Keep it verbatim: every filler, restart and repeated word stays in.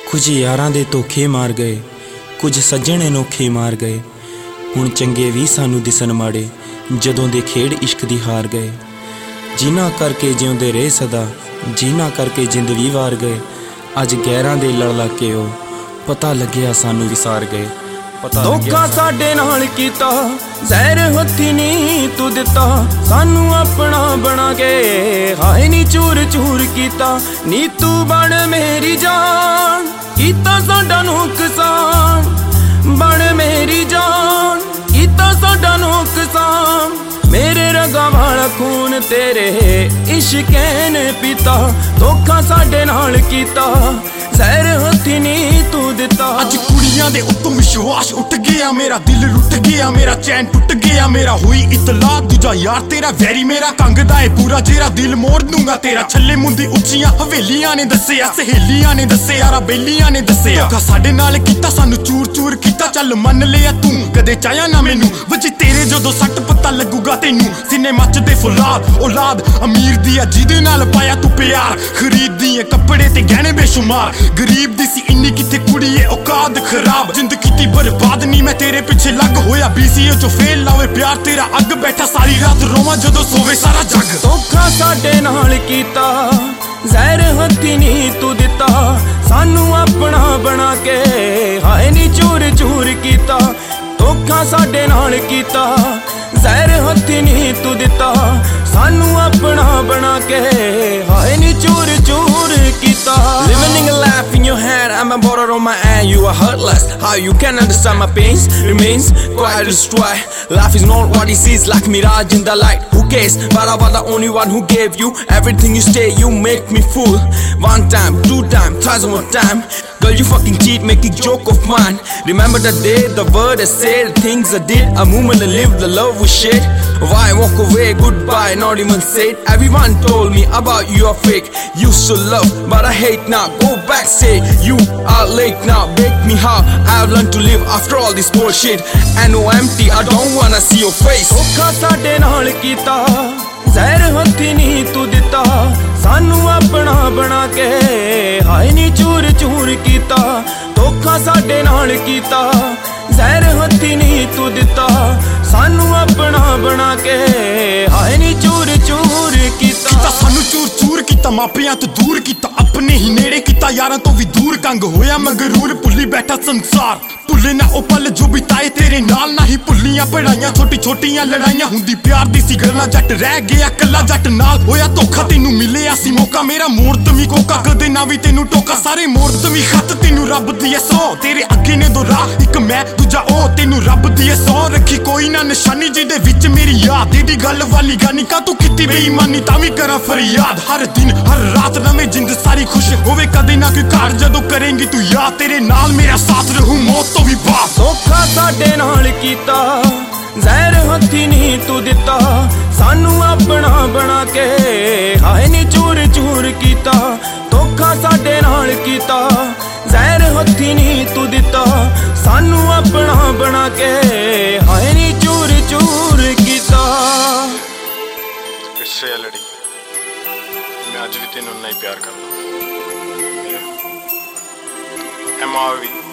कुछ यारां दे धोखे मार गए, कुछ सज्जण अनोखे मार गए। हुण चंगे भी सानू दिसन माड़े, जदों दे खेड़ इश्क दी हार गए। जिन्हां करके जिउंदे रहे सदा, जिन्हां करके जिंद भी वार गए। अज गैरां दे लड़ लग के ओ पता लग्या सानू विसार गए। धोखा साडे नाल कीता, जहर हत्थी नी तू दिता, सानू अपना बना के हाय नी चूर चूर कीता। नी तू बन मेरी जान, कीता साडा नुकसान, बन मेरी जान, कीता साडा नुकसान। मेरे रगा वाला खून तेरे इश्क़ ने पीता, धोखा साडे नाल कीता, जहर हत्थी नी तू दिता। अज कुड़ियां दे उत्तों विश्वास उठ गया, मेरा दिल रुट गया, मेरा चैन टुट गया। मेरा हुई इतला दूजा यार तेरा वैरी, मेरा कंगदा है पूरा जेरा दिल मोड़ दूंगा तेरा। छल्ले मुंदी उच्चियां हवेलियां ने दस्सिया, सहेलियां ने दस्से यारा बेलियां ने दस्सिया। धोखा साडे नाल कीता, सानू चूर चूर कीता। चल मन लिया तू कदे चाया ना मैनू, वजी तेरे जदों सट पता लगूगा तेनू। सीने मचदे फुलाद औलाद अमीर दी आ, जिदे नाल पाया तू प्यार। खरीद दिए कपड़े ते गहने बेशुमार, गरीब दी सी इन्नी किथे कुड़िए औकात खराब। जिंद कीती बर्बाद नी मैं तेरे पिछे लग होया, बीसीए चो फेल लावे प्यार तेरा अग। बैठा सारी रात रोवां जदों सोवे सारा जग। धोखा साडे नाल कीता, जहर हत्थी नी तू दिता, सानू अपना बना के हाय नी चूर चूर कीता। धोखा साडे नाल कीता, जहर हत्थी नी तू दिता, सानू अपना बना के हाय नी चूर चूर कीता। Living a life in your head, I'm a border on my end. You are hurtless, how you can understand my pains? Remains quite destroyed. Life is not what it seems like, mirage in the light. Who cares? But I was the only one who gave you everything. You stay, you make me fool. One time, two time, twice one time. Girl, you fucking cheat, make a joke of mine. Remember the day, the word I said, the things I did, a moment I lived, the love we shared. Why walk away, goodbye, not even said. Everyone told me about you are fake. Used to love, but I hate now. Go back, say you are late now. Break me how I've learned to live after all this bullshit. And no empty, I don't wanna see your face. धोखा साडे नाल कीता, जहर हत्थी नी तू दिता, सानू अपना बना के हाय नी चूर चूर कीता। धोखा साडे नाल कीता, जहर हत्थी नी तू दिता, सानू अपना बना के हाय नी चूर चूर कीता। सानू चूर चूर कीता, मापियां तो दूर कीता, अपने ही नेड़े कीता, यारां तो भी दूर। कंग होया मगरूर, भुल्ली बैठा संसार। भुल्ले ना ओ पल जो बिताए तेरे नाल, ना ही भुल्लियां पढ़ाइयां छोटी छोटियां लड़ाइयां। हुंदी प्यार दी सी गल्लां, जट रह गया कल्ला जट नाल। होया धोखा तेनू मिलिया सी मौका, मेरा मोड़तमी कोका कदे ना भी तेनू टोका। सारे मोड़तमी खत तेनू रब दी ऐ सौ, तेरे अगे ने दो राह, इक मैं दूजा ओ। तेनू रब दी ऐ सौ, रखी कोई ना निशानी जिहदे विच मेरी याद। एडी गल वाली गानी का तू कीती बेईमानी, तां वी करां फरियाद। हर दिन हर रात नवें जिंद सारी खुश होवे, कदे ना कोई घर जदों करेंगी तू याद। तेरे नाल मेरा साथ रहूं मौत तो भी बाप। धोखा साडे नाल कीता, जहर हत्थी नी तू दिता, सानू अपना बना के हाय नी चूर चूर कीता। धोखा साडे नाल कीता, जहर हत्थी नी तू दिता, सानू अपना बना के हाय नी चूर चूर कीता। किससे लड़ी मैं अज भी तेनों नहीं प्यार करता। एम आ भी